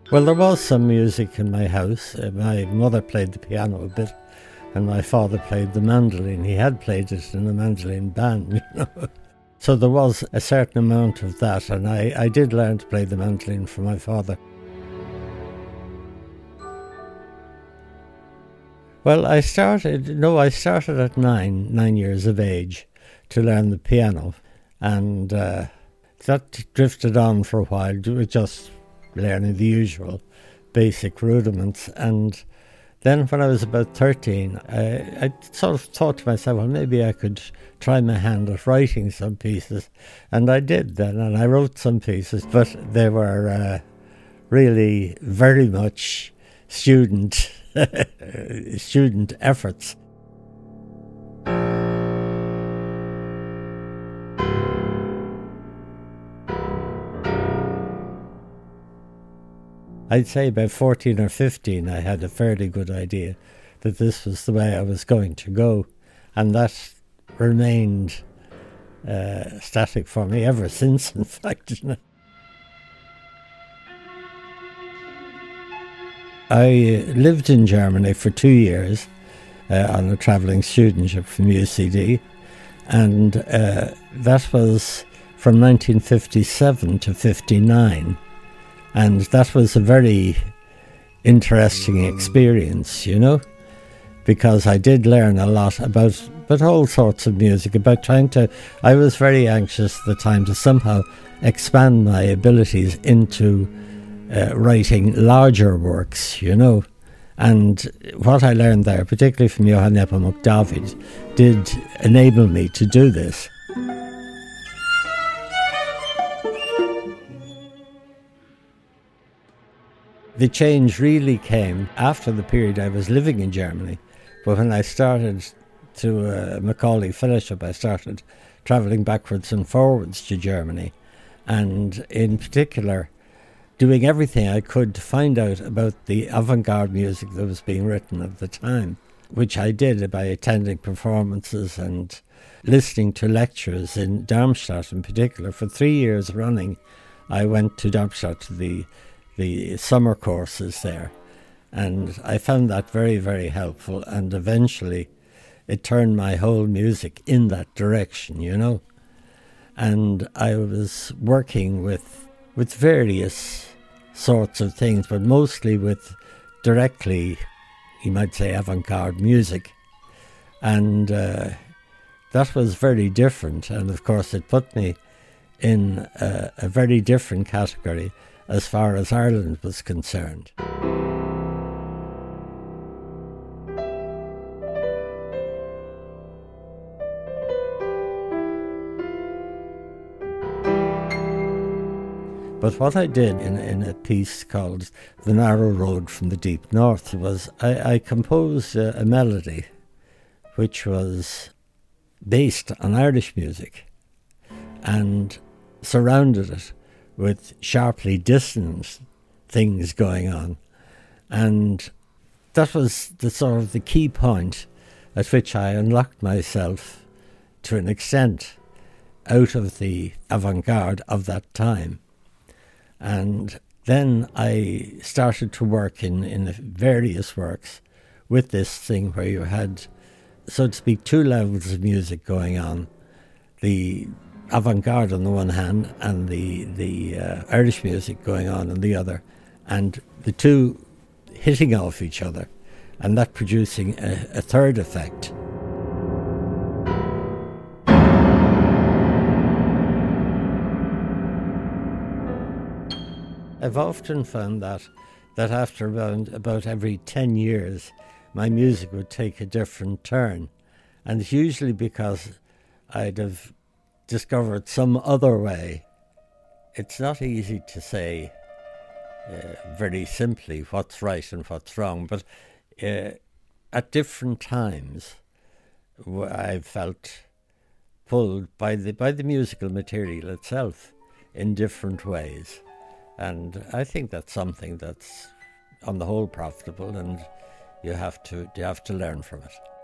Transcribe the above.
Well, there was some music in my house. My mother played the piano a bit, and my father played the mandolin. He had played it in a mandolin band, you know. So there was a certain amount of that, and I did learn to play the mandolin from my father. Well, I started at 9 years of age to learn the piano, and that drifted on for a while, just learning the usual basic rudiments. And then when I was about 13, I sort of thought to myself, well, maybe I could try my hand at writing some pieces. And I did then, and I wrote some pieces, but they were really very much student efforts. I'd say by 14 or 15 I had a fairly good idea that this was the way I was going to go, and that remained static for me ever since, in fact. I lived in Germany for 2 years on a travelling studentship from UCD, and that was from 1957 to 59. And that was a very interesting experience, you know, because I did learn a lot about all sorts of music, I was very anxious at the time to somehow expand my abilities into writing larger works, you know. And what I learned there, particularly from Johann Nepomuk David, did enable me to do this. The change really came after the period I was living in Germany, but when I started to Macaulay Fellowship, I started travelling backwards and forwards to Germany, and in particular doing everything I could to find out about the avant-garde music that was being written at the time, which I did by attending performances and listening to lectures in Darmstadt in particular. For 3 years running, I went to Darmstadt to the summer courses there, and I found that very, very helpful, and eventually it turned my whole music in that direction, you know. And I was working with various sorts of things, but mostly with directly, you might say, avant-garde music, and that was very different, and of course it put me in a very different category as far as Ireland was concerned. But what I did in a piece called The Narrow Road from the Deep North was I composed a melody which was based on Irish music and surrounded it with sharply dissonant things going on. And that was the sort of the key point at which I unlocked myself to an extent out of the avant-garde of that time. And then I started to work in various works with this thing where you had, so to speak, two levels of music going on. The avant-garde on the one hand and the Irish music going on the other, and the two hitting off each other, and that producing a third effect. I've often found that after about every 10 years my music would take a different turn, and it's usually because I'd have discovered some other way. It's not easy to say very simply what's right and what's wrong, but at different times I've felt pulled by the musical material itself in different ways, and I think that's something that's on the whole profitable, and you have to learn from it.